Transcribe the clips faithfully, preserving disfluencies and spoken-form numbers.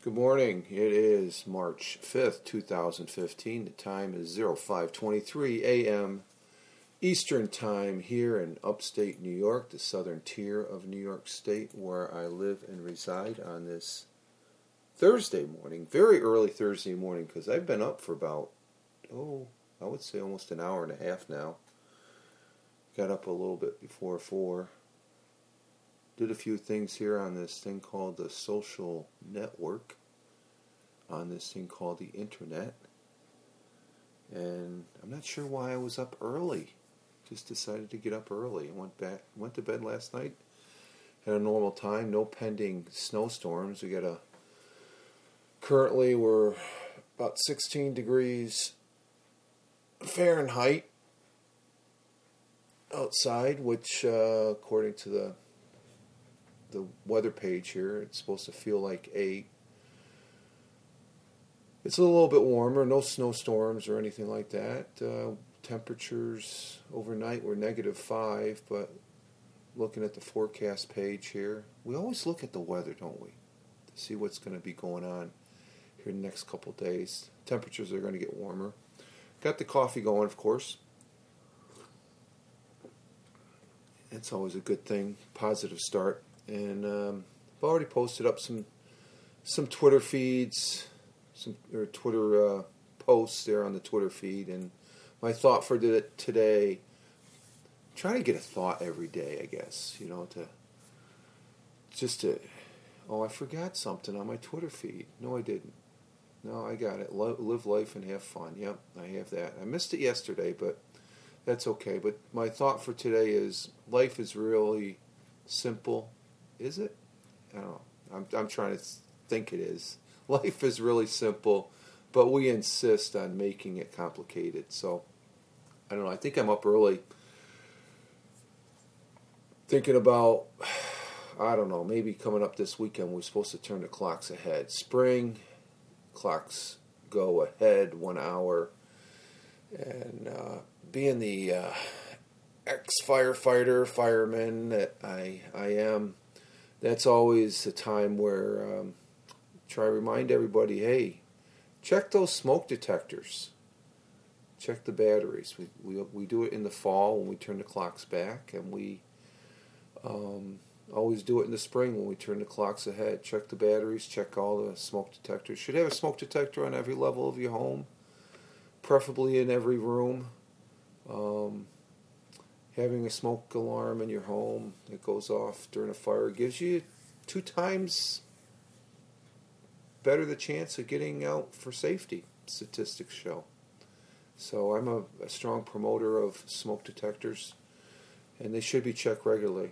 Good morning. It is March fifth, two thousand fifteen. The time is oh five twenty-three a.m. Eastern Time here in upstate New York, the southern tier of New York State, where I live and reside on this Thursday morning, very early Thursday morning, because I've been up for about, oh, I would say almost an hour and a half now. Got up a little bit before four. Did a few things here on this thing called the social network, on this thing called the internet. And I'm not sure why I was up early. Just decided to get up early. I went back, went to bed last night at a normal time. No pending snowstorms. We got a, currently we're about sixteen degrees Fahrenheit outside, which uh, according to the the weather page here, it's supposed to feel like eight. It's a little bit warmer, no snowstorms or anything like that. Uh, temperatures overnight were negative five, but looking at the forecast page here, we always look at the weather, don't we, to see what's going to be going on here in the next couple of days. Temperatures are going to get warmer. Got the coffee going, of course. It's always a good thing, positive start. And um, I've already posted up some some Twitter feeds, some or Twitter uh, posts there on the Twitter feed. And my thought for the, today, trying to get a thought every day, I guess, you know, to just to, oh, I forgot something on my Twitter feed. No, I didn't. No, I got it. Lo- live life and have fun. Yep, I have that. I missed it yesterday, but that's okay. But my thought for today is life is really simple. Is it? I don't know. I'm I'm trying to think it is. Life is really simple, but we insist on making it complicated. So, I don't know. I think I'm up early thinking about, I don't know, maybe coming up this weekend we're supposed to turn the clocks ahead. Spring, clocks go ahead one hour. And uh, being the uh, ex-firefighter, fireman that I I am, that's always a time where um, try to remind everybody, hey, check those smoke detectors. Check the batteries. We we we do it in the fall when we turn the clocks back, and we um, always do it in the spring when we turn the clocks ahead. Check the batteries. Check all the smoke detectors. Should have a smoke detector on every level of your home, preferably in every room. Um, Having a smoke alarm in your home that goes off during a fire gives you two times better the chance of getting out for safety, statistics show. So I'm a, a strong promoter of smoke detectors, and they should be checked regularly.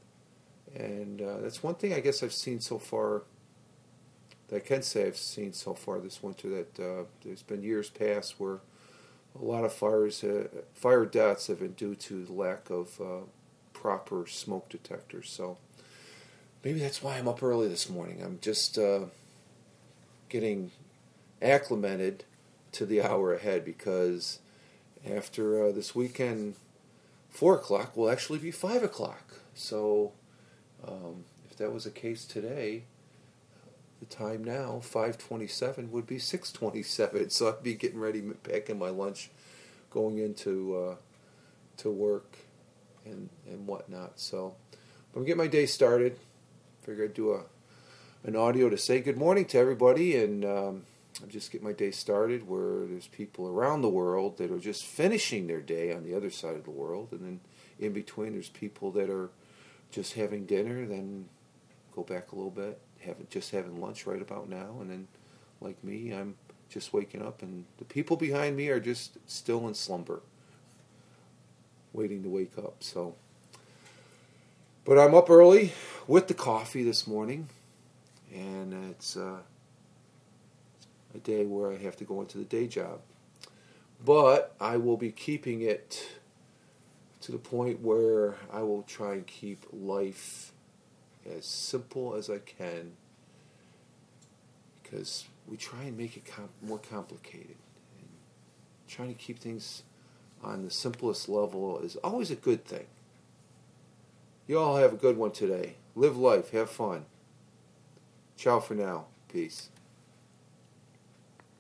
And uh, that's one thing I guess I've seen so far, that I can say I've seen so far this winter, that uh, there's been years past where a lot of fires, uh, fire deaths have been due to the lack of uh, proper smoke detectors. So maybe that's why I'm up early this morning. I'm just uh, getting acclimated to the hour ahead, because after uh, this weekend, four o'clock will actually be five o'clock. So um, if that was the case today, the time now, five twenty-seven, would be six twenty-seven. So I'd be getting ready, packing my lunch, going into uh, to work and and whatnot. So I'm going to get my day started. Figure I'd do a an audio to say good morning to everybody, and um, I'll just get my day started, where there's people around the world that are just finishing their day on the other side of the world, and then in between there's people that are just having dinner, then go back a little bit, having just having lunch right about now, and then like me, I'm just waking up, and the people behind me are just still in slumber, waiting to wake up. So, but I'm up early with the coffee this morning, and it's uh, a day where I have to go into the day job, but I will be keeping it to the point where I will try and keep life as simple as I can, because we try and make it com- more complicated. And trying to keep things on the simplest level is always a good thing. You all have a good one today. Live life. Have fun. Ciao for now. Peace.